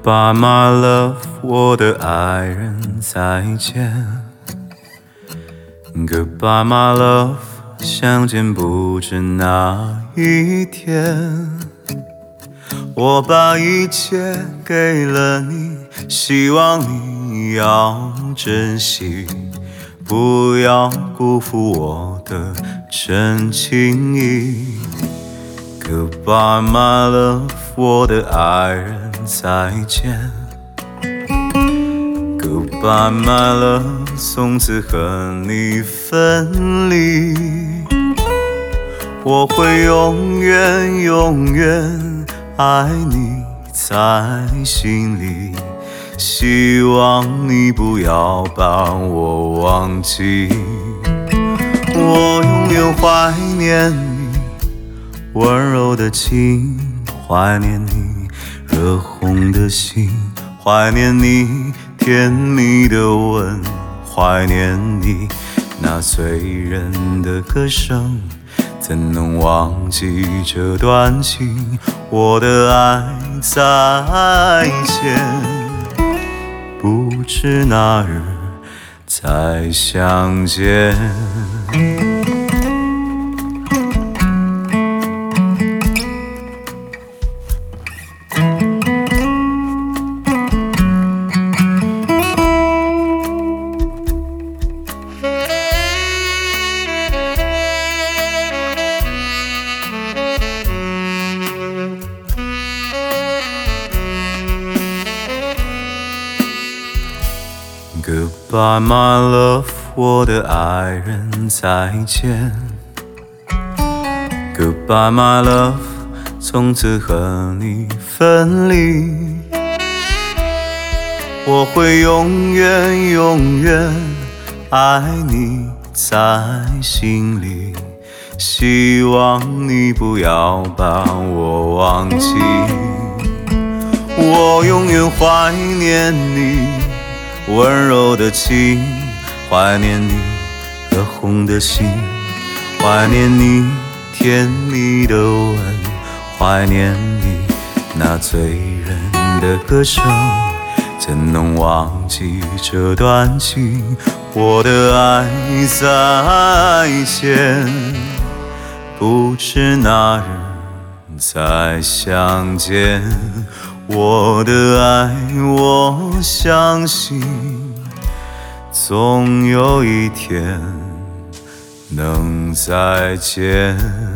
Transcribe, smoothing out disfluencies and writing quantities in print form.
Goodbye, my love， 我的爱人，再见。Goodbye, my love， 相见不知哪一天。我把一切给了你，希望你要珍惜，不要辜负我的真情意。Goodbye, my love， 我的爱人，再见。Goodbye, my love， 从此和你分离。我会永远永远爱你在心里，希望你不要把我忘记。我永远怀念你温柔的情，怀念你热红的心，怀念你甜蜜的吻，怀念你那醉人的歌声。怎能忘记这段情？我的爱再见，不知哪日再相见。Goodbye, my love， 我的爱人，再见。Goodbye, my love， 从此和你分离。我会永远永远爱你在心里，希望你不要把我忘记。我永远怀念你温柔的情，怀念你热红的心，怀念你甜蜜的吻，怀念你那醉人的歌声。怎能忘记这段情？我的爱再见，不知哪日再相见。我的爱，我相信，总有一天能再见。